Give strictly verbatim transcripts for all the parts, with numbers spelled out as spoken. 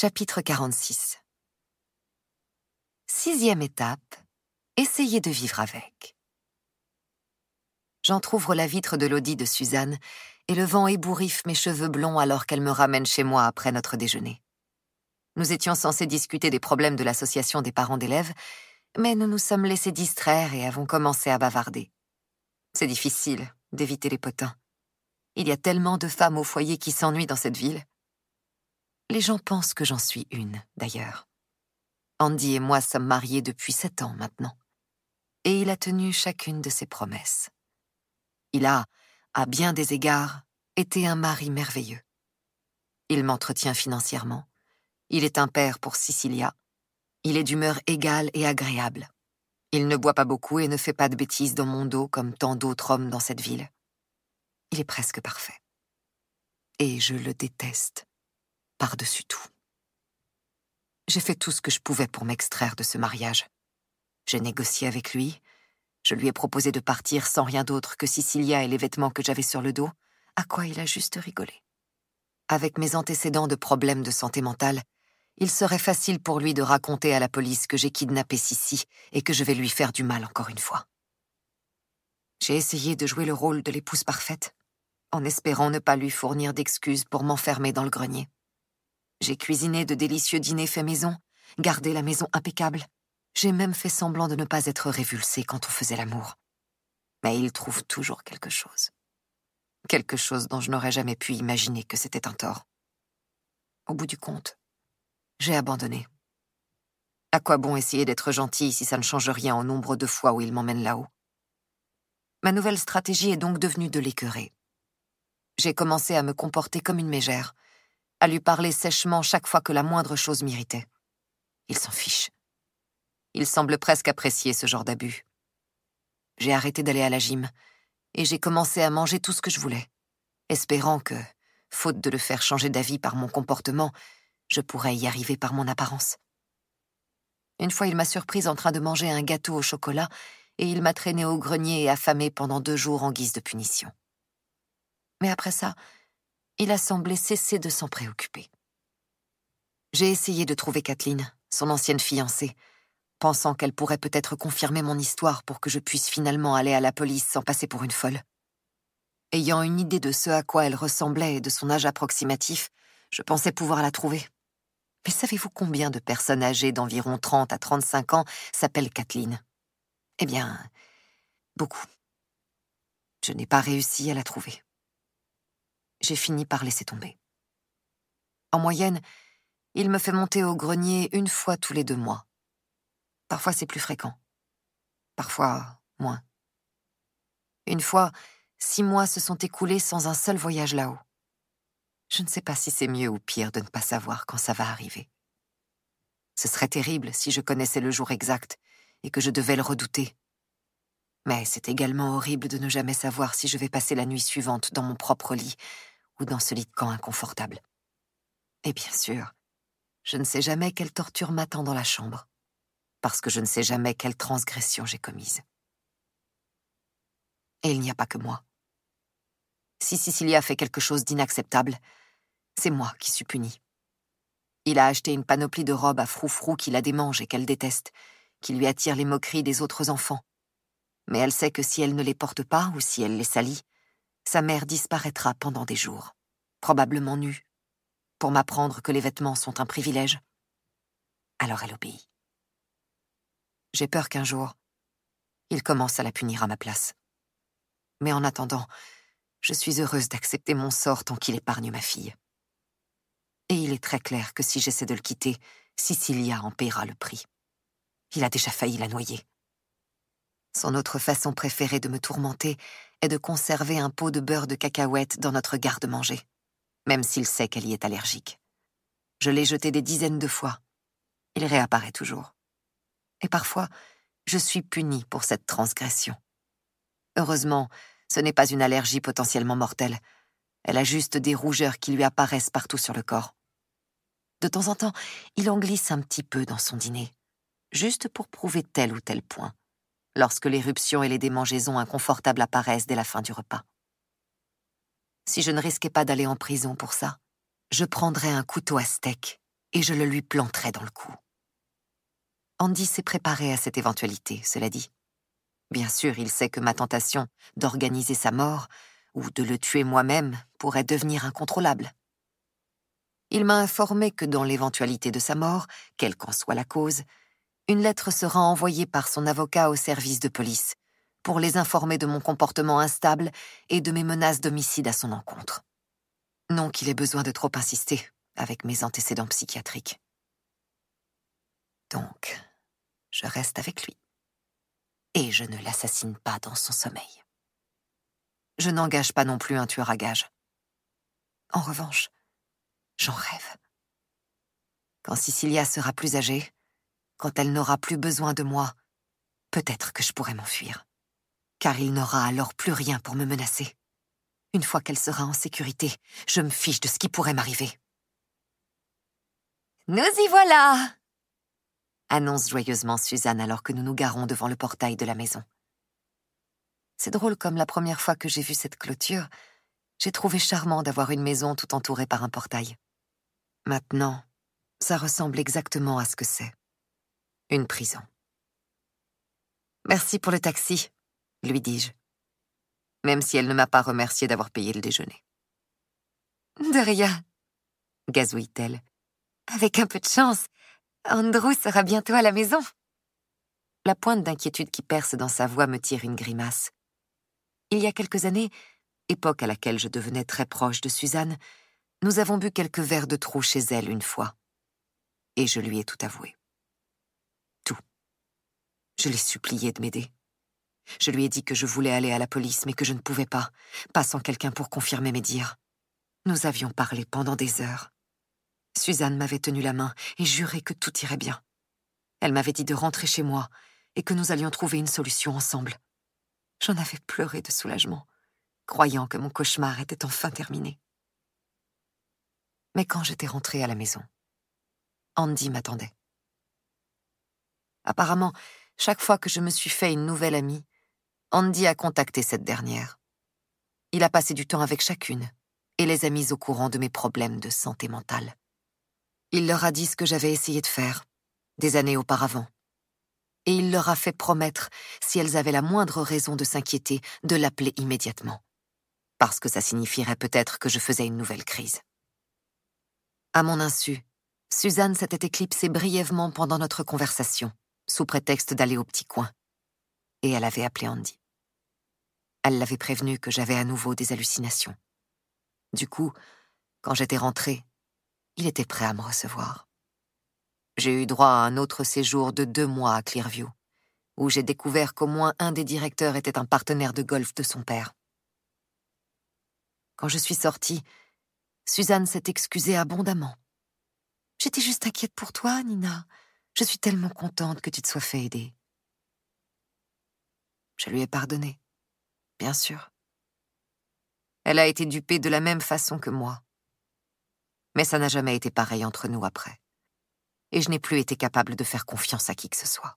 Chapitre quarante-six. Sixième étape, essayer de vivre avec. J'entr'ouvre la vitre de l'Audi de Suzanne et le vent ébouriffe mes cheveux blonds alors qu'elle me ramène chez moi après notre déjeuner. Nous étions censés discuter des problèmes de l'association des parents d'élèves, mais nous nous sommes laissés distraire et avons commencé à bavarder. C'est difficile d'éviter les potins. Il y a tellement de femmes au foyer qui s'ennuient dans cette ville. Les gens pensent que j'en suis une, d'ailleurs. Andy et moi sommes mariés depuis sept ans maintenant. Et il a tenu chacune de ses promesses. Il a, à bien des égards, été un mari merveilleux. Il m'entretient financièrement. Il est un père pour Cecilia. Il est d'humeur égale et agréable. Il ne boit pas beaucoup et ne fait pas de bêtises dans mon dos comme tant d'autres hommes dans cette ville. Il est presque parfait. Et je le déteste par-dessus tout. J'ai fait tout ce que je pouvais pour m'extraire de ce mariage. J'ai négocié avec lui. Je lui ai proposé de partir sans rien d'autre que Cecilia et les vêtements que j'avais sur le dos, à quoi il a juste rigolé. Avec mes antécédents de problèmes de santé mentale, il serait facile pour lui de raconter à la police que j'ai kidnappé Cici et que je vais lui faire du mal encore une fois. J'ai essayé de jouer le rôle de l'épouse parfaite, en espérant ne pas lui fournir d'excuses pour m'enfermer dans le grenier. J'ai cuisiné de délicieux dîners faits maison, gardé la maison impeccable. J'ai même fait semblant de ne pas être révulsée quand on faisait l'amour. Mais il trouve toujours quelque chose. Quelque chose dont je n'aurais jamais pu imaginer que c'était un tort. Au bout du compte, j'ai abandonné. À quoi bon essayer d'être gentille si ça ne change rien au nombre de fois où il m'emmène là-haut? Ma nouvelle stratégie est donc devenue de l'écœurer. J'ai commencé à me comporter comme une mégère, à lui parler sèchement chaque fois que la moindre chose m'irritait. Il s'en fiche. Il semble presque apprécier ce genre d'abus. J'ai arrêté d'aller à la gym, et j'ai commencé à manger tout ce que je voulais, espérant que, faute de le faire changer d'avis par mon comportement, je pourrais y arriver par mon apparence. Une fois, il m'a surprise en train de manger un gâteau au chocolat, et il m'a traîné au grenier et affamé pendant deux jours en guise de punition. Mais après ça, il a semblé cesser de s'en préoccuper. J'ai essayé de trouver Kathleen, son ancienne fiancée, pensant qu'elle pourrait peut-être confirmer mon histoire pour que je puisse finalement aller à la police sans passer pour une folle. Ayant une idée de ce à quoi elle ressemblait et de son âge approximatif, je pensais pouvoir la trouver. Mais savez-vous combien de personnes âgées d'environ trente à trente-cinq ans s'appellent Kathleen? Eh bien, beaucoup. Je n'ai pas réussi à la trouver. J'ai fini par laisser tomber. En moyenne, il me fait monter au grenier une fois tous les deux mois. Parfois c'est plus fréquent. Parfois moins. Une fois, six mois se sont écoulés sans un seul voyage là-haut. Je ne sais pas si c'est mieux ou pire de ne pas savoir quand ça va arriver. Ce serait terrible si je connaissais le jour exact et que je devais le redouter. Mais c'est également horrible de ne jamais savoir si je vais passer la nuit suivante dans mon propre lit ou dans ce lit de camp inconfortable. Et bien sûr, je ne sais jamais quelle torture m'attend dans la chambre, parce que je ne sais jamais quelle transgression j'ai commise. Et il n'y a pas que moi. Si Cecilia fait quelque chose d'inacceptable, c'est moi qui suis punie. Il a acheté une panoplie de robes à froufrou qui la démange et qu'elle déteste, qui lui attire les moqueries des autres enfants. Mais elle sait que si elle ne les porte pas ou si elle les salit, sa mère disparaîtra pendant des jours, probablement nue, pour m'apprendre que les vêtements sont un privilège. Alors elle obéit. J'ai peur qu'un jour, il commence à la punir à ma place. Mais en attendant, je suis heureuse d'accepter mon sort tant qu'il épargne ma fille. Et il est très clair que si j'essaie de le quitter, Cecilia en paiera le prix. Il a déjà failli la noyer. Son autre façon préférée de me tourmenter est de conserver un pot de beurre de cacahuète dans notre garde-manger, même s'il sait qu'elle y est allergique. Je l'ai jeté des dizaines de fois. Il réapparaît toujours. Et parfois, je suis punie pour cette transgression. Heureusement, ce n'est pas une allergie potentiellement mortelle. Elle a juste des rougeurs qui lui apparaissent partout sur le corps. De temps en temps, il en glisse un petit peu dans son dîner, juste pour prouver tel ou tel point, lorsque l'éruption et les démangeaisons inconfortables apparaissent dès la fin du repas. Si je ne risquais pas d'aller en prison pour ça, je prendrais un couteau à steak et je le lui planterai dans le cou. Andy s'est préparé à cette éventualité, cela dit. Bien sûr, il sait que ma tentation d'organiser sa mort ou de le tuer moi-même pourrait devenir incontrôlable. Il m'a informé que dans l'éventualité de sa mort, quelle qu'en soit la cause, une lettre sera envoyée par son avocat au service de police pour les informer de mon comportement instable et de mes menaces d'homicide à son encontre. Non qu'il ait besoin de trop insister avec mes antécédents psychiatriques. Donc, je reste avec lui. Et je ne l'assassine pas dans son sommeil. Je n'engage pas non plus un tueur à gages. En revanche, j'en rêve. Quand Cecilia sera plus âgée, quand elle n'aura plus besoin de moi, peut-être que je pourrai m'enfuir. Car il n'aura alors plus rien pour me menacer. Une fois qu'elle sera en sécurité, je me fiche de ce qui pourrait m'arriver. « Nous y voilà !» annonce joyeusement Suzanne alors que nous nous garons devant le portail de la maison. C'est drôle comme la première fois que j'ai vu cette clôture, j'ai trouvé charmant d'avoir une maison tout entourée par un portail. Maintenant, ça ressemble exactement à ce que c'est. Une prison. « Merci pour le taxi », lui dis-je, même si elle ne m'a pas remercié d'avoir payé le déjeuner. « De rien », gazouille-t-elle. « Avec un peu de chance, Andrew sera bientôt à la maison. » La pointe d'inquiétude qui perce dans sa voix me tire une grimace. Il y a quelques années, époque à laquelle je devenais très proche de Suzanne, nous avons bu quelques verres de trop chez elle une fois. Et je lui ai tout avoué. Tout. Je l'ai supplié de m'aider. Je lui ai dit que je voulais aller à la police, mais que je ne pouvais pas, pas sans quelqu'un pour confirmer mes dires. Nous avions parlé pendant des heures. Suzanne m'avait tenu la main et juré que tout irait bien. Elle m'avait dit de rentrer chez moi et que nous allions trouver une solution ensemble. J'en avais pleuré de soulagement, croyant que mon cauchemar était enfin terminé. Mais quand j'étais rentrée à la maison, Andy m'attendait. Apparemment, chaque fois que je me suis fait une nouvelle amie, Andy a contacté cette dernière. Il a passé du temps avec chacune et les a mises au courant de mes problèmes de santé mentale. Il leur a dit ce que j'avais essayé de faire, des années auparavant. Et il leur a fait promettre, si elles avaient la moindre raison de s'inquiéter, de l'appeler immédiatement. Parce que ça signifierait peut-être que je faisais une nouvelle crise. À mon insu, Suzanne s'était éclipsée brièvement pendant notre conversation, sous prétexte d'aller au petit coin. Et elle avait appelé Andy. Elle l'avait prévenu que j'avais à nouveau des hallucinations. Du coup, quand j'étais rentrée, il était prêt à me recevoir. J'ai eu droit à un autre séjour de deux mois à Clearview, où j'ai découvert qu'au moins un des directeurs était un partenaire de golf de son père. Quand je suis sortie, Suzanne s'est excusée abondamment. « J'étais juste inquiète pour toi, Nina. Je suis tellement contente que tu te sois fait aider. » Je lui ai pardonné, bien sûr. Elle a été dupée de la même façon que moi. Mais ça n'a jamais été pareil entre nous après. Et je n'ai plus été capable de faire confiance à qui que ce soit.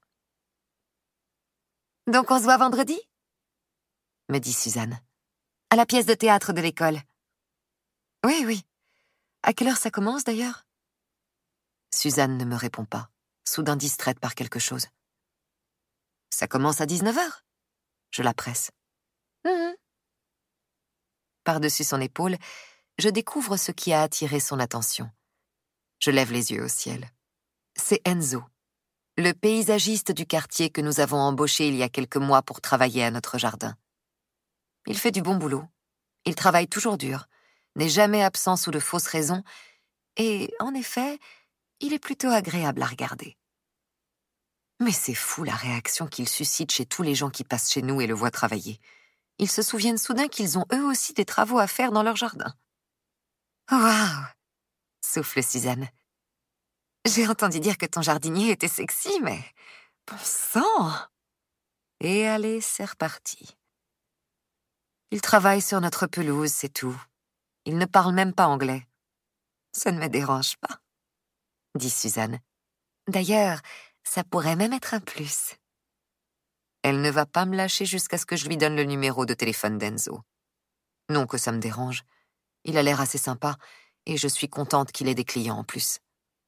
« Donc on se voit vendredi ?» me dit Suzanne. « À la pièce de théâtre de l'école. »« Oui, oui. À quelle heure ça commence d'ailleurs ?» Suzanne ne me répond pas, soudain distraite par quelque chose. « Ça commence à dix-neuf heures ?» Je la presse. Mmh. Par-dessus son épaule, je découvre ce qui a attiré son attention. Je lève les yeux au ciel. C'est Enzo, le paysagiste du quartier que nous avons embauché il y a quelques mois pour travailler à notre jardin. Il fait du bon boulot. Il travaille toujours dur, n'est jamais absent sous de fausses raisons, et, en effet, il est plutôt agréable à regarder. Mais c'est fou la réaction qu'il suscite chez tous les gens qui passent chez nous et le voient travailler. Ils se souviennent soudain qu'ils ont eux aussi des travaux à faire dans leur jardin. « Waouh !» souffle Suzanne. « J'ai entendu dire que ton jardinier était sexy, mais... bon sang !» Et allez, c'est reparti. Il travaille sur notre pelouse, c'est tout. Il ne parle même pas anglais. Ça ne me dérange pas, dit Suzanne. D'ailleurs, ça pourrait même être un plus. Elle ne va pas me lâcher jusqu'à ce que je lui donne le numéro de téléphone d'Enzo. Non que ça me dérange. Il a l'air assez sympa, et je suis contente qu'il ait des clients en plus.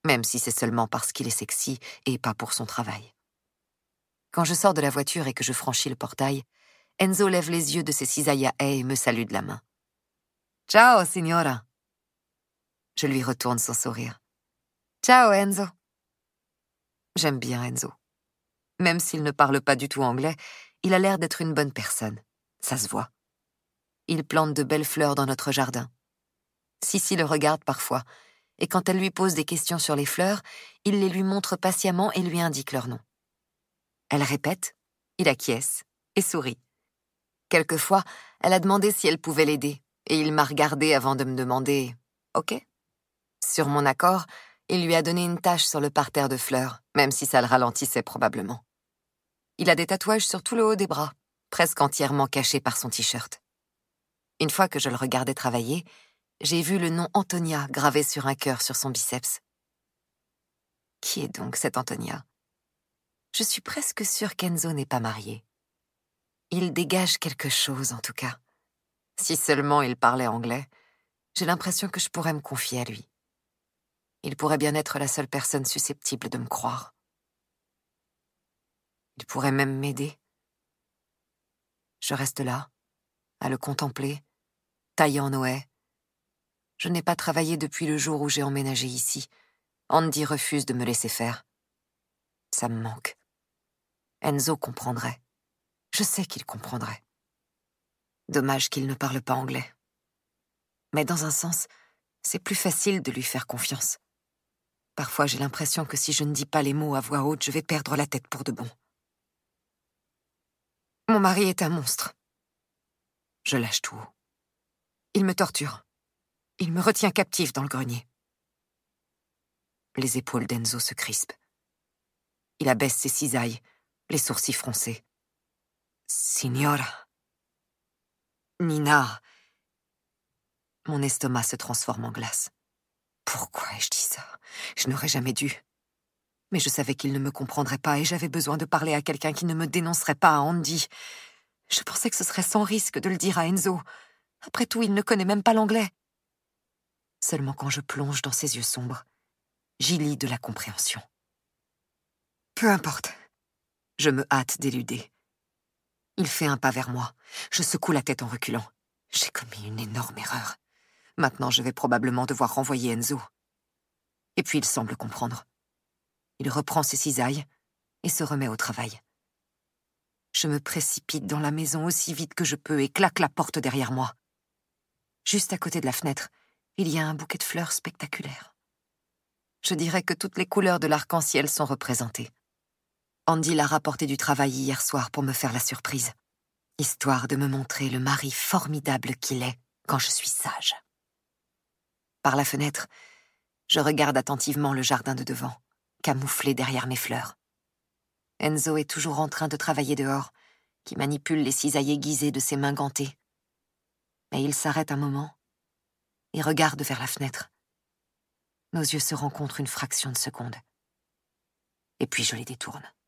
même si c'est seulement parce qu'il est sexy et pas pour son travail. Quand je sors de la voiture et que je franchis le portail, Enzo lève les yeux de ses cisailles à haies et me salue de la main. « Ciao, signora !» Je lui retourne son sourire. « Ciao, Enzo !» J'aime bien Enzo. Même s'il ne parle pas du tout anglais, il a l'air d'être une bonne personne. Ça se voit. Il plante de belles fleurs dans notre jardin. Sissi le regarde parfois, et quand elle lui pose des questions sur les fleurs, il les lui montre patiemment et lui indique leur nom. Elle répète, il acquiesce et sourit. Quelquefois, elle a demandé si elle pouvait l'aider, et il m'a regardé avant de me demander « Ok ?» Sur mon accord, il lui a donné une tache sur le parterre de fleurs, même si ça le ralentissait probablement. Il a des tatouages sur tout le haut des bras, presque entièrement cachés par son t-shirt. Une fois que je le regardais travailler, j'ai vu le nom Antonia gravé sur un cœur sur son biceps. Qui est donc cette Antonia? Je suis presque sûre qu'Enzo n'est pas marié. Il dégage quelque chose, en tout cas. Si seulement il parlait anglais, j'ai l'impression que je pourrais me confier à lui. Il pourrait bien être la seule personne susceptible de me croire. Il pourrait même m'aider. Je reste là, à le contempler, taillant Noé. Je n'ai pas travaillé depuis le jour où j'ai emménagé ici. Andy refuse de me laisser faire. Ça me manque. Enzo comprendrait. Je sais qu'il comprendrait. Dommage qu'il ne parle pas anglais. Mais dans un sens, c'est plus facile de lui faire confiance. Parfois, j'ai l'impression que si je ne dis pas les mots à voix haute, je vais perdre la tête pour de bon. Mon mari est un monstre. Je lâche tout haut. Il me torture. Il me retient captive dans le grenier. Les épaules d'Enzo se crispent. Il abaisse ses cisailles, les sourcils froncés. Signora. Nina. Mon estomac se transforme en glace. Pourquoi ai-je dit ça? Je n'aurais jamais dû. Mais je savais qu'il ne me comprendrait pas et j'avais besoin de parler à quelqu'un qui ne me dénoncerait pas à Andy. Je pensais que ce serait sans risque de le dire à Enzo. Après tout, il ne connaît même pas l'anglais. Seulement quand je plonge dans ses yeux sombres, j'y lis de la compréhension. Peu importe. Je me hâte d'éluder. Il fait un pas vers moi. Je secoue la tête en reculant. J'ai commis une énorme erreur. Maintenant, je vais probablement devoir renvoyer Enzo. Et puis il semble comprendre. Il reprend ses cisailles et se remet au travail. Je me précipite dans la maison aussi vite que je peux et claque la porte derrière moi. Juste à côté de la fenêtre, il y a un bouquet de fleurs spectaculaire. Je dirais que toutes les couleurs de l'arc-en-ciel sont représentées. Andy l'a rapporté du travail hier soir pour me faire la surprise, histoire de me montrer le mari formidable qu'il est quand je suis sage. Par la fenêtre, je regarde attentivement le jardin de devant, camouflé derrière mes fleurs. Enzo est toujours en train de travailler dehors, qui manipule les cisailles aiguisées de ses mains gantées. Mais il s'arrête un moment et regarde vers la fenêtre. Nos yeux se rencontrent une fraction de seconde. Et puis je les détourne.